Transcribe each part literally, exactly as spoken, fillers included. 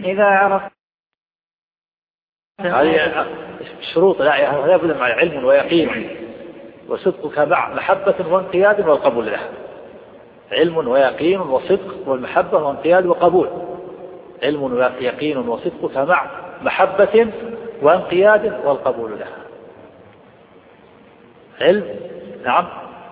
إذا عرفت هذه الشروط لا بد مع علم ويقين وصدقك مع محبة وانقياد والقبول لها. علم ويقين وصدق والمحبة وانقياد وقبول. علم ويقين وصدقك مع محبة وانقياد والقبول لها. علم نعم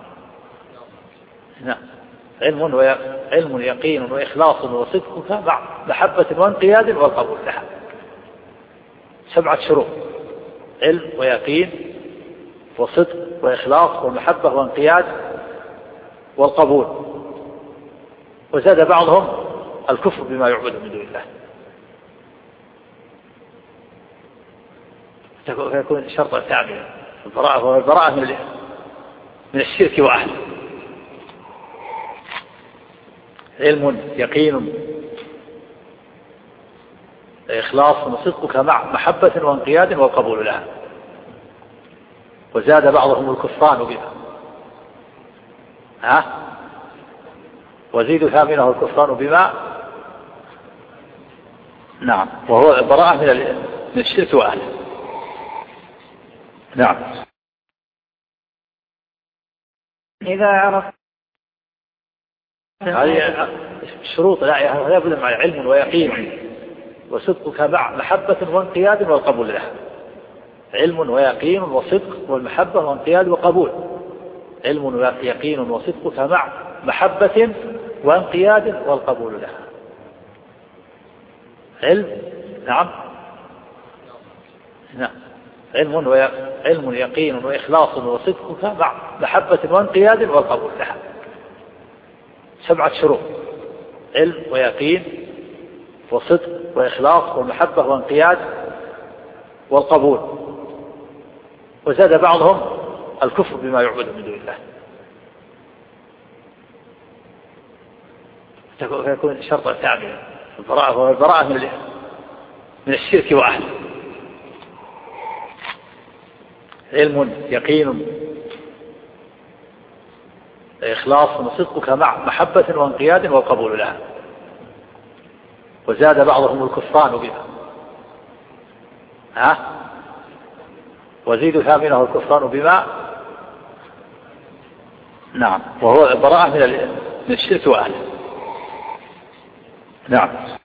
نعم علم علم يقين وإخلاص وصدقك مع محبة وانقياد والقبول لها. سبعة شروط: علم ويقين وصدق وإخلاص ومحبة وانقياد والقبول. وزاد بعضهم الكفر بما يعبد من دون الله، فيكون شرطا ثانيا البراءة، والبراءة من من الشرك وأهله. علم يقين إخلاص وصدقك مع محبة وانقياد والقبول لها. وزاد بعضهم الكفران بها ها وزيد ثامنه الكفران بما نعم وهو البراءة من الشرك وأهله. نعم. إذا عرفت هذه الشروط لا بد مع علم ويقين وصدقك مع محبة وانقياد والقبول لها. علم ويقين وصدق والمحبة وانقياد وقبول. علم ويقين وصدقك مع محبة وانقياد والقبول لها. علم نعم نعم علم علم يقين وإخلاص وصدقك مع محبة وانقياد والقبول لها. سبعة شروط: علم ويقين وصدق وإخلاص ومحبة وانقياد والقبول. وزاد بعضهم الكفر بما يعبد من دون الله، فيكون شرطا ثانيا البراءة، والبراءة من من الشرك وأهله. علم يقين إخلاص وصدقك مع محبة وانقياد والقبول لها. وزاد بعضهم الكفران بها ها وزيد ثامنه الكفران بما نعم وهو البراءة من الشرك وأهله. نعم.